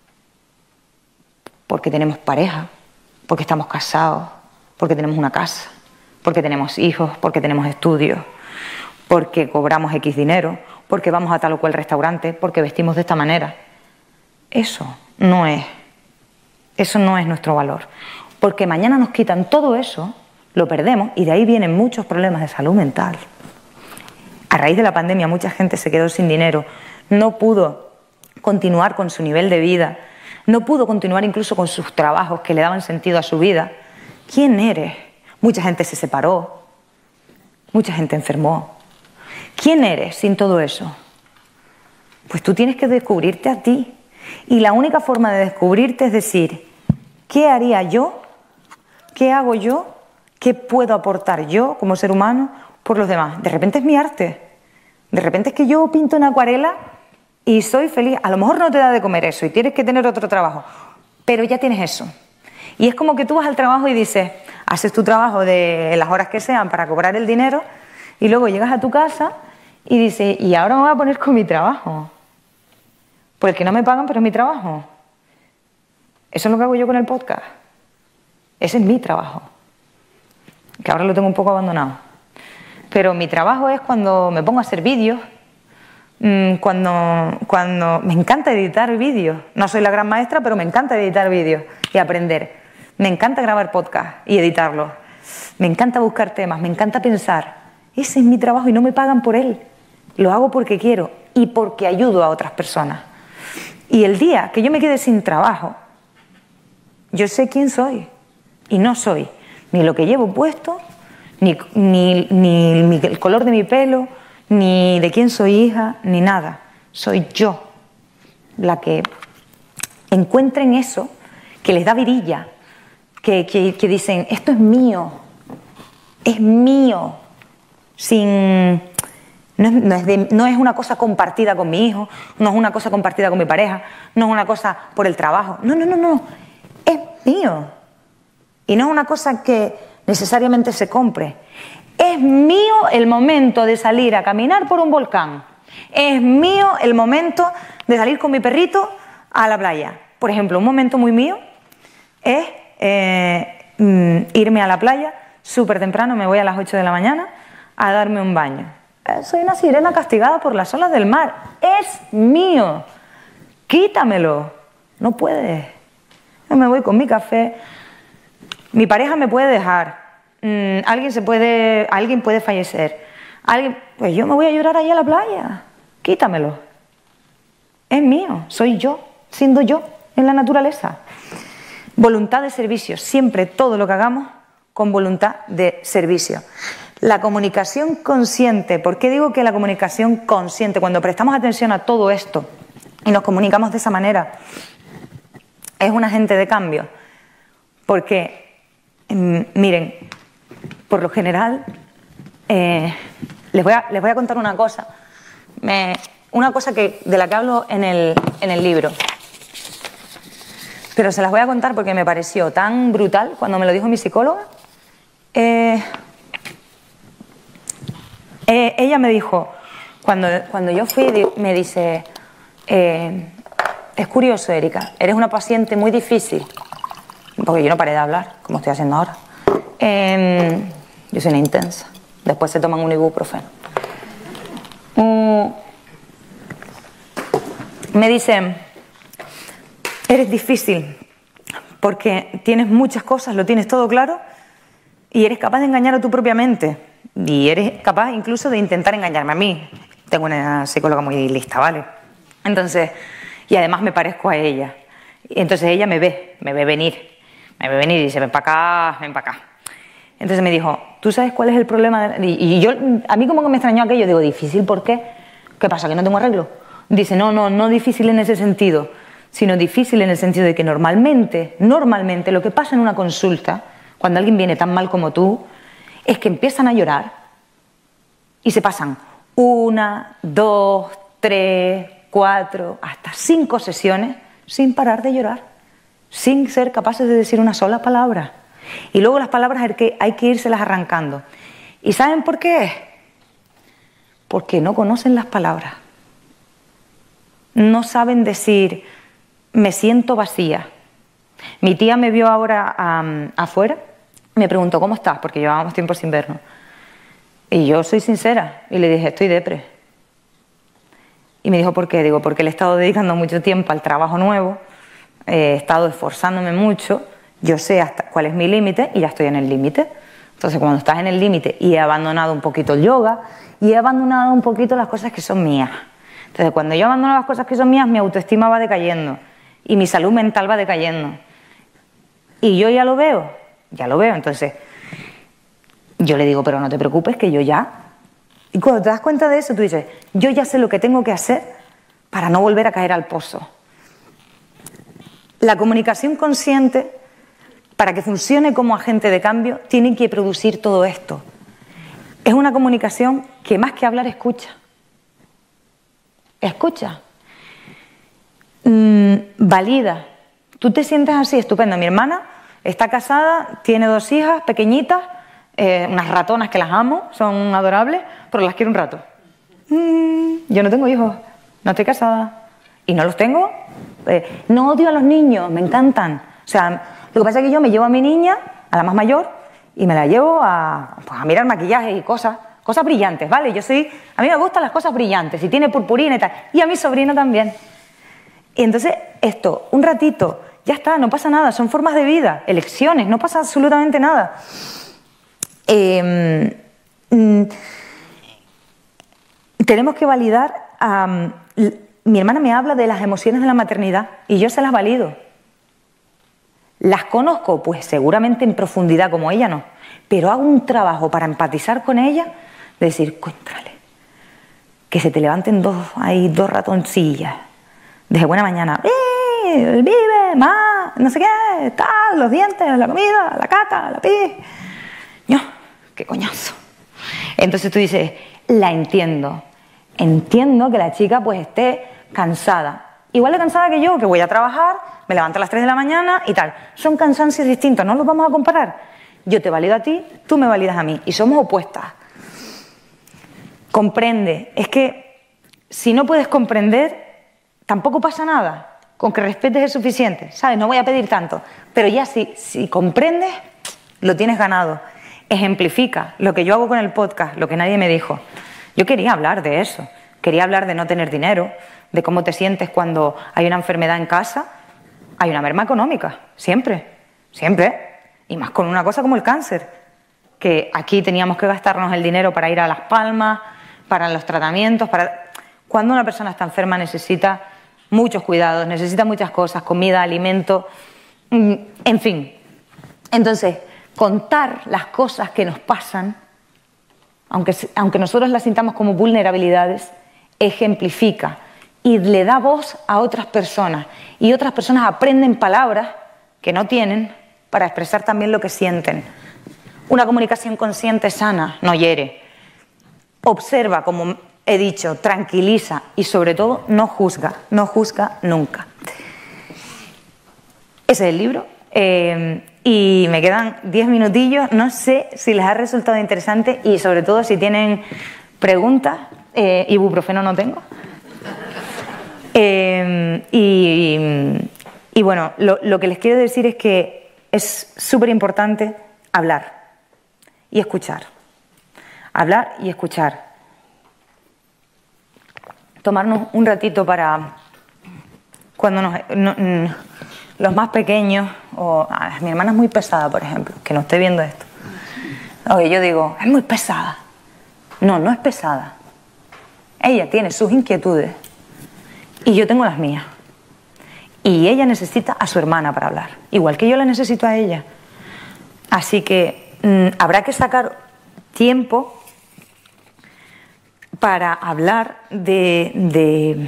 porque tenemos pareja, porque estamos casados, porque tenemos una casa, porque tenemos hijos, porque tenemos estudios, porque cobramos X dinero, porque vamos a tal o cual restaurante, porque vestimos de esta manera. Eso no es nuestro valor. Porque mañana nos quitan todo eso, lo perdemos y de ahí vienen muchos problemas de salud mental. A raíz de la pandemia mucha gente se quedó sin dinero, no pudo continuar con su nivel de vida, no pudo continuar incluso con sus trabajos que le daban sentido a su vida. ¿Quién eres? Mucha gente se separó, mucha gente enfermó. ¿Quién eres sin todo eso? Pues tú tienes que descubrirte a ti. Y la única forma de descubrirte es decir, ¿qué haría yo? ¿Qué hago yo? ¿Qué puedo aportar yo como ser humano por los demás? De repente es mi arte. De repente es que yo pinto en acuarela y soy feliz. A lo mejor no te da de comer eso y tienes que tener otro trabajo, pero ya tienes eso. Y es como que tú vas al trabajo y dices, haces tu trabajo de las horas que sean para cobrar el dinero y luego llegas a tu casa y dices, y ahora me voy a poner con mi trabajo. Porque no me pagan, pero es mi trabajo. Eso es lo que hago yo con el podcast. Ese es mi trabajo. Que ahora lo tengo un poco abandonado. Pero mi trabajo es cuando me pongo a hacer vídeos, cuando me encanta editar vídeos. No soy la gran maestra, pero me encanta editar vídeos y aprender. Me encanta grabar podcast y editarlos. Me encanta buscar temas, me encanta pensar. Ese es mi trabajo y no me pagan por él. Lo hago porque quiero y porque ayudo a otras personas. Y el día que yo me quede sin trabajo, yo sé quién soy y no soy ni lo que llevo puesto, ni el color de mi pelo, ni de quién soy hija, ni nada. Soy yo la que encuentra en eso, que les da vidilla, que dicen, esto es mío, sin No es una cosa compartida con mi hijo, no es una cosa compartida con mi pareja, no es una cosa por el trabajo. No. Es mío. Y no es una cosa que necesariamente se compre. Es mío el momento de salir a caminar por un volcán. Es mío el momento de salir con mi perrito a la playa. Por ejemplo, un momento muy mío es irme a la playa súper temprano, me voy a las 8 de la mañana a darme un baño. Soy una sirena castigada por las olas del mar. Es mío. Quítamelo. No puedes. Yo me voy con mi café. Mi pareja me puede dejar. Alguien puede fallecer. Pues yo me voy a llorar allí a la playa. Quítamelo. Es mío. Soy yo. Siendo yo en la naturaleza. Voluntad de servicio. Siempre todo lo que hagamos con voluntad de servicio. La comunicación consciente. ¿Por qué digo que la comunicación consciente? Cuando prestamos atención a todo esto y nos comunicamos de esa manera, es un agente de cambio. Porque, miren, por lo general, les voy a contar una cosa. Una cosa de la que hablo en el libro. Pero se las voy a contar porque me pareció tan brutal cuando me lo dijo mi psicóloga. Ella me dijo, cuando yo fui, me dice, es curioso, Erika, eres una paciente muy difícil, porque yo no paré de hablar, como estoy haciendo ahora. Yo soy una intensa, después se toman un ibuprofeno. Me dice, eres difícil, porque tienes muchas cosas, lo tienes todo claro, y eres capaz de engañar a tu propia mente. Y eres capaz incluso de intentar engañarme a mí. Tengo una psicóloga muy lista, ¿vale? Entonces, y además me parezco a ella. Entonces ella me ve venir y dice, ven para acá. Entonces me dijo, ¿tú sabes cuál es el problema? Y yo, a mí como que me extrañó aquello, digo, ¿difícil por qué? ¿Qué pasa, que no tengo arreglo? Dice, no difícil en ese sentido, sino difícil en el sentido de que normalmente lo que pasa en una consulta, cuando alguien viene tan mal como tú, es que empiezan a llorar y se pasan 1, 2, 3, 4, hasta 5 sesiones sin parar de llorar, sin ser capaces de decir una sola palabra. Y luego las palabras hay que írselas arrancando. ¿Y saben por qué? Porque no conocen las palabras. No saben decir, me siento vacía. Mi tía me vio ahora afuera. Me preguntó, ¿cómo estás? Porque llevábamos tiempo sin vernos. Y yo soy sincera. Y le dije, estoy depre. Y me dijo, ¿por qué? Digo, porque le he estado dedicando mucho tiempo al trabajo nuevo. He estado esforzándome mucho. Yo sé hasta cuál es mi límite y ya estoy en el límite. Entonces, cuando estás en el límite y he abandonado un poquito el yoga y he abandonado un poquito las cosas que son mías. Entonces, cuando yo abandono las cosas que son mías, mi autoestima va decayendo. Y mi salud mental va decayendo. Y yo ya lo veo. Entonces yo le digo, pero no te preocupes que yo ya... Y cuando te das cuenta de eso, tú dices, yo ya sé lo que tengo que hacer para no volver a caer al pozo. La comunicación consciente, para que funcione como agente de cambio, tiene que producir todo esto. Es una comunicación que más que hablar, escucha. Escucha. Valida. Tú te sientes así, estupendo. Mi hermana está casada, tiene 2 hijas pequeñitas, unas ratonas que las amo, son adorables, pero las quiero un rato. Yo no tengo hijos, no estoy casada y no los tengo. No odio a los niños, me encantan. O sea, lo que pasa es que yo me llevo a mi niña, a la más mayor, y me la llevo a mirar maquillajes y cosas brillantes, ¿vale? A mí me gustan las cosas brillantes, y tiene purpurina y tal, y a mi sobrino también. Y entonces esto, un ratito, ya está, no pasa nada, son formas de vida, elecciones, no pasa absolutamente nada. Tenemos que validar, mi hermana me habla de las emociones de la maternidad y yo se las valido. ¿Las conozco? Pues seguramente en profundidad como ella no, pero hago un trabajo para empatizar con ella, de decir, cuéntale, que se te levanten dos ratoncillas, desde buena mañana, vive, más, no sé qué, tal, los dientes, la comida, la caca, la pis. No, qué coñazo. Entonces tú dices, la entiendo. Entiendo que la chica pues esté cansada. Igual de cansada que yo, que voy a trabajar, me levanto a las 3 de la mañana y tal. Son cansancios distintos, no los vamos a comparar. Yo te valido a ti, tú me validas a mí. Y somos opuestas. Comprende. Es que si no puedes comprender, tampoco pasa nada. Con que respetes es suficiente, ¿sabes? No voy a pedir tanto. Pero ya si comprendes, lo tienes ganado. Ejemplifica lo que yo hago con el podcast, lo que nadie me dijo. Yo quería hablar de eso. Quería hablar de no tener dinero, de cómo te sientes cuando hay una enfermedad en casa. Hay una merma económica, siempre, siempre. Y más con una cosa como el cáncer, que aquí teníamos que gastarnos el dinero para ir a Las Palmas, para los tratamientos, Cuando una persona está enferma necesita muchos cuidados, necesita muchas cosas, comida, alimento, en fin. Entonces, contar las cosas que nos pasan, aunque nosotros las sintamos como vulnerabilidades, ejemplifica y le da voz a otras personas. Y otras personas aprenden palabras que no tienen para expresar también lo que sienten. Una comunicación consciente sana no hiere. Observa, como he dicho, tranquiliza y sobre todo no juzga nunca. Ese es el libro. Y me quedan 10 minutillos. No sé si les ha resultado interesante y sobre todo si tienen preguntas. Ibuprofeno no tengo. Y bueno, lo que les quiero decir es que es súper importante hablar y escuchar. Hablar y escuchar. Tomarnos un ratito para cuando los más pequeños, mi hermana es muy pesada, por ejemplo, que no esté viendo esto. Oye, yo digo, es muy pesada. No es pesada. Ella tiene sus inquietudes y yo tengo las mías. Y ella necesita a su hermana para hablar, igual que yo la necesito a ella. Así que habrá que sacar tiempo para hablar de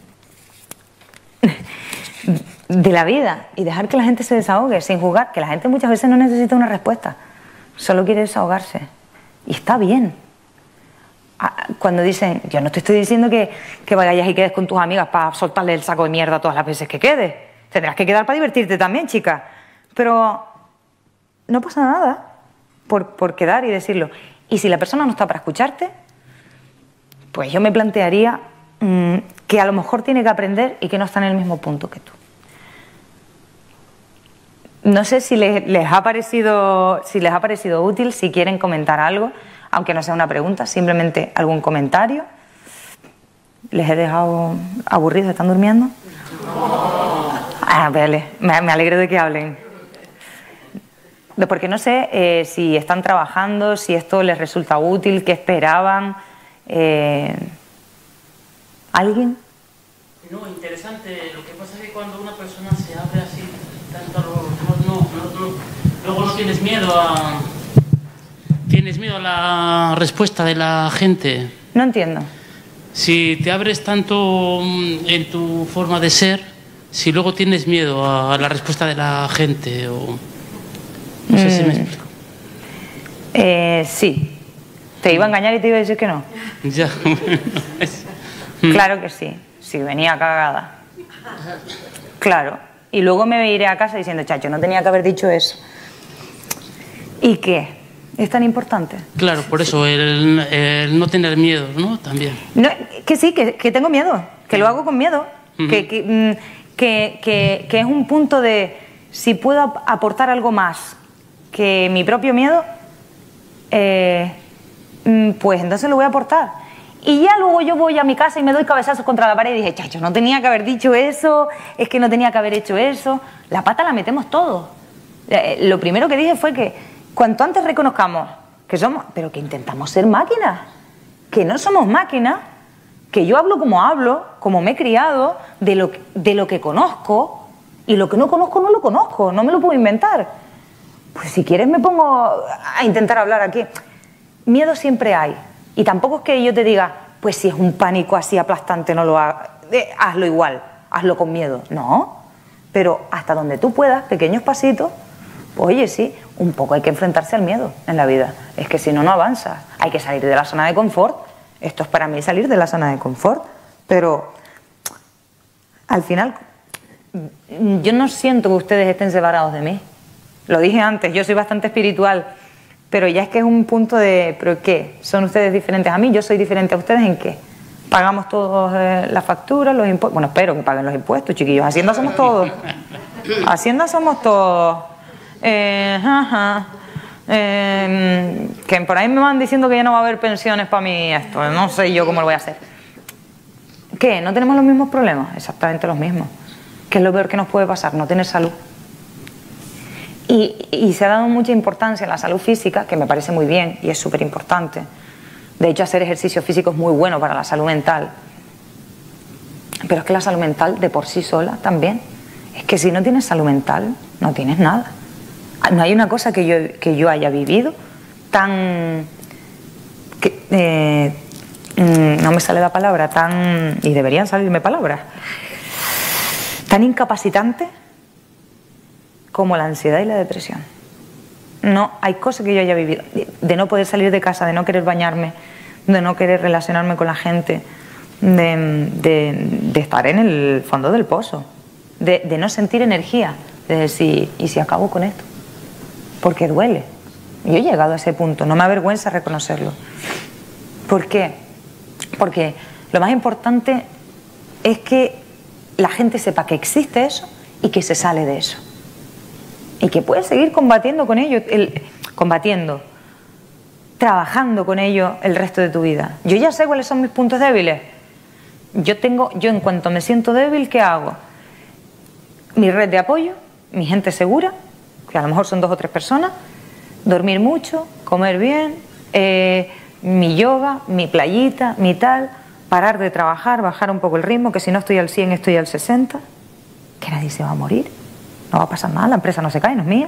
la vida y dejar que la gente se desahogue sin juzgar, que la gente muchas veces no necesita una respuesta, solo quiere desahogarse. Y está bien. Cuando dicen, yo no te estoy diciendo que vayas y quedes con tus amigas para soltarle el saco de mierda todas las veces que quedes. Tendrás que quedar para divertirte también, chica. Pero no pasa nada por quedar y decirlo. Y si la persona no está para escucharte, pues yo me plantearía que a lo mejor tiene que aprender y que no está en el mismo punto que tú. No sé si les ha parecido útil, si quieren comentar algo, aunque no sea una pregunta, simplemente algún comentario. ¿Les he dejado aburridos? ¿Están durmiendo? Vale, me alegro de que hablen. Porque no sé si están trabajando, si esto les resulta útil, qué esperaban. ¿Alguien? No, interesante. Lo que pasa es que cuando una persona se abre así, tanto luego no tienes miedo a... ¿Tienes miedo a la respuesta de la gente? No entiendo. Si te abres tanto en tu forma de ser, si luego tienes miedo a la respuesta de la gente o... No sé si me explico. Sí. Te iba a engañar y te iba a decir que no. Ya. Claro que sí. Sí, venía cagada. Claro. Y luego me iré a casa diciendo, chacho, no tenía que haber dicho eso. ¿Y qué? ¿Es tan importante? Claro, por eso, el no tener miedo, ¿no? También. No, que sí, que tengo miedo, que lo hago con miedo, que es un punto de si puedo aportar algo más que mi propio miedo, pues entonces lo voy a aportar. Y ya luego yo voy a mi casa y me doy cabezazos contra la pared y dije, chacho, no tenía que haber dicho eso, es que no tenía que haber hecho eso. La pata la metemos todos. Lo primero que dije fue que cuanto antes reconozcamos que somos, pero que intentamos ser máquinas, que no somos máquinas, que yo hablo, como me he criado, de lo que conozco, y lo que no conozco no lo conozco, no me lo puedo inventar. Pues si quieres me pongo a intentar hablar aquí. Miedo siempre hay, y tampoco es que yo te diga, pues si es un pánico así aplastante no lo hagas, hazlo igual, hazlo con miedo. No, pero hasta donde tú puedas, pequeños pasitos. Pues oye, sí, un poco hay que enfrentarse al miedo en la vida. Es que si no, no avanzas. Hay que salir de la zona de confort. Esto es para mí salir de la zona de confort, pero al final yo no siento que ustedes estén separados de mí. Lo dije antes, yo soy bastante espiritual, pero ya es que es un punto de, ¿pero qué? ¿Son ustedes diferentes a mí? ¿Yo soy diferente a ustedes en qué? ¿Pagamos todos las facturas, los impuestos? Bueno, espero que paguen los impuestos, chiquillos. Hacienda somos todos. Hacienda somos todos. Que por ahí me van diciendo que ya no va a haber pensiones para mí esto. No sé yo cómo lo voy a hacer. ¿Qué? ¿No tenemos los mismos problemas? Exactamente los mismos. ¿Qué es lo peor que nos puede pasar? No tener salud. Y se ha dado mucha importancia a la salud física, que me parece muy bien y es súper importante. De hecho, hacer ejercicio físico es muy bueno para la salud mental. Pero es que la salud mental de por sí sola también. Es que si no tienes salud mental, no tienes nada. No hay una cosa que yo haya vivido tan... no me sale la palabra, tan... y deberían salirme palabras. Tan incapacitante como la ansiedad y la depresión. No hay cosa que yo haya vivido. De no poder salir de casa, de no querer bañarme, de no querer relacionarme con la gente, de estar en el fondo del pozo, de no sentir energía, de decir, ¿y si acabo con esto? Porque duele. Yo he llegado a ese punto, no me avergüenza reconocerlo. ¿Por qué? Porque lo más importante es que la gente sepa que existe eso y que se sale de eso. Y que puedes seguir combatiendo con ello, trabajando con ello el resto de tu vida. Yo ya sé cuáles son mis puntos débiles. Yo en cuanto me siento débil, ¿qué hago? Mi red de apoyo, mi gente segura, que a lo mejor son 2 o 3 personas, dormir mucho, comer bien, mi yoga, mi playita, mi tal, parar de trabajar, bajar un poco el ritmo, que si no estoy al 100 estoy al 60, que nadie se va a morir. No va a pasar nada, la empresa no se cae, no es mía.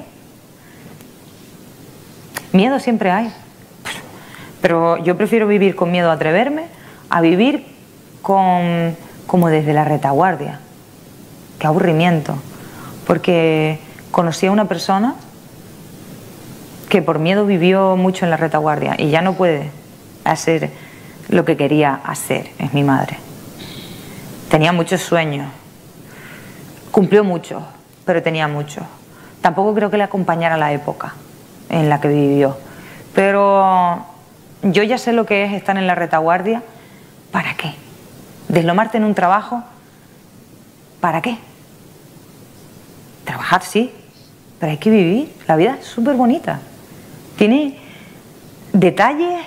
Miedo siempre hay. Pero yo prefiero vivir con miedo a atreverme a vivir como desde la retaguardia. Qué aburrimiento. Porque conocí a una persona que por miedo vivió mucho en la retaguardia y ya no puede hacer lo que quería hacer. Es mi madre. Tenía muchos sueños. Cumplió mucho. Pero tenía mucho. Tampoco creo que le acompañara la época en la que vivió. Pero yo ya sé lo que es estar en la retaguardia. ¿Para qué? Deslomarte en un trabajo. ¿Para qué? Trabajar sí, pero hay que vivir. La vida es súper bonita. Tiene detalles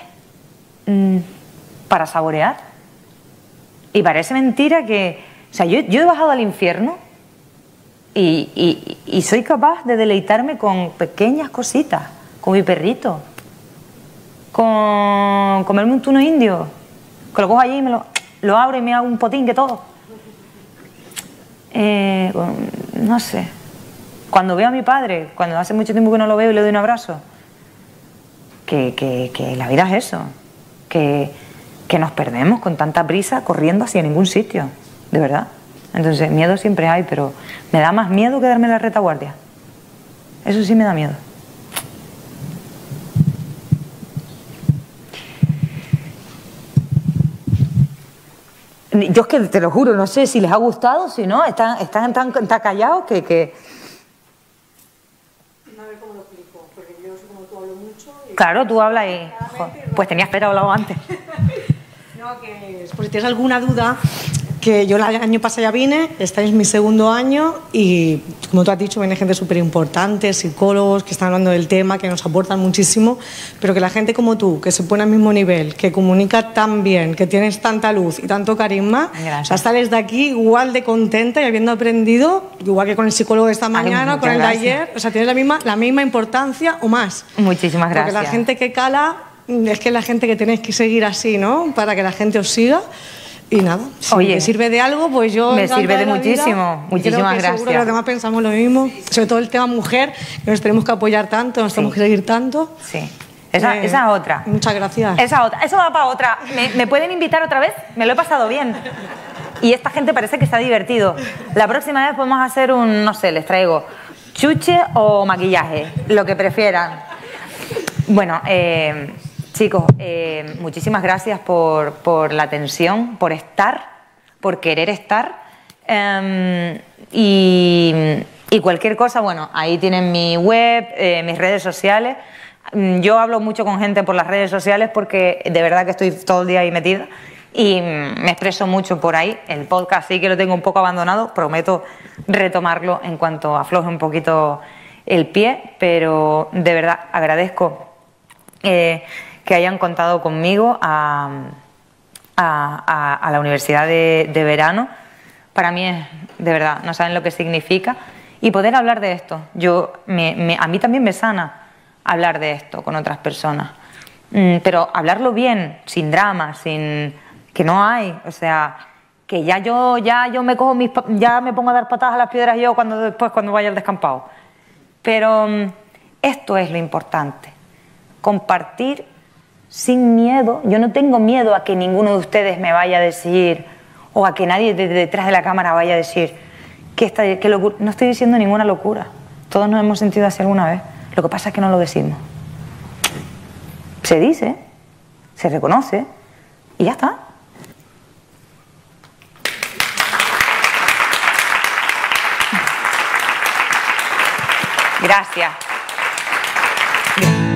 para saborear. Y parece mentira que... O sea, yo he bajado al infierno y soy capaz de deleitarme con pequeñas cositas, con mi perrito, con comerme un tuno indio, que lo cojo allí y me lo abro y me hago un potingue todo. No sé, cuando veo a mi padre, cuando hace mucho tiempo que no lo veo y le doy un abrazo, que la vida es eso, que nos perdemos con tanta prisa corriendo hacia ningún sitio, de verdad. Entonces, miedo siempre hay, pero me da más miedo quedarme en la retaguardia. Eso sí me da miedo. Yo es que te lo juro, no sé si les ha gustado, si no, están tan callados que... A ver cómo lo explico, porque yo soy como tú, hablo mucho. Claro, tú hablas y... Pues tenías que haber hablado antes. No, que pues si tienes alguna duda, que yo el año pasado ya vine, este es mi segundo año y como tú has dicho, viene gente súper importante, psicólogos que están hablando del tema, que nos aportan muchísimo, pero que la gente como tú, que se pone al mismo nivel, que comunica tan bien, que tienes tanta luz y tanto carisma, o sea, sales de aquí igual de contenta y habiendo aprendido, igual que con el psicólogo de esta mañana, con el de ayer, o sea, tienes la misma importancia o más. Muchísimas gracias. Porque la gente que cala es que es la gente que tenéis que seguir así, ¿no? Para que la gente os siga. Y nada, si me sirve de algo, pues yo... Me sirve de muchísimo, muchísimas gracias. Seguro que los demás pensamos lo mismo, sobre todo el tema mujer, que nos tenemos que apoyar tanto, nos tenemos que seguir tanto. Sí, esa otra. Muchas gracias. Esa otra, eso va para otra. ¿Me pueden invitar otra vez? Me lo he pasado bien. Y esta gente parece que está divertido. La próxima vez podemos hacer un, no sé, les traigo chuche o maquillaje, lo que prefieran. Bueno, Chicos, muchísimas gracias por la atención, por estar, por querer estar. Y cualquier cosa, bueno, ahí tienen mi web, mis redes sociales. Yo hablo mucho con gente por las redes sociales porque de verdad que estoy todo el día ahí metida y me expreso mucho por ahí. El podcast sí que lo tengo un poco abandonado, prometo retomarlo en cuanto afloje un poquito el pie, pero de verdad agradezco que hayan contado conmigo a la Universidad de Verano. Para mí es, de verdad, no saben lo que significa. Y poder hablar de esto, a mí también me sana hablar de esto con otras personas. Pero hablarlo bien, sin drama, sin que no hay, o sea, que ya yo me cojo ya me pongo a dar patadas a las piedras yo cuando vaya al descampado. Pero esto es lo importante, compartir sin miedo. Yo no tengo miedo a que ninguno de ustedes me vaya a decir, o a que nadie detrás de la cámara vaya a decir que locura. No estoy diciendo ninguna locura. Todos nos hemos sentido así alguna vez. Lo que pasa es que no lo decimos. Se dice, se reconoce y ya está. Gracias.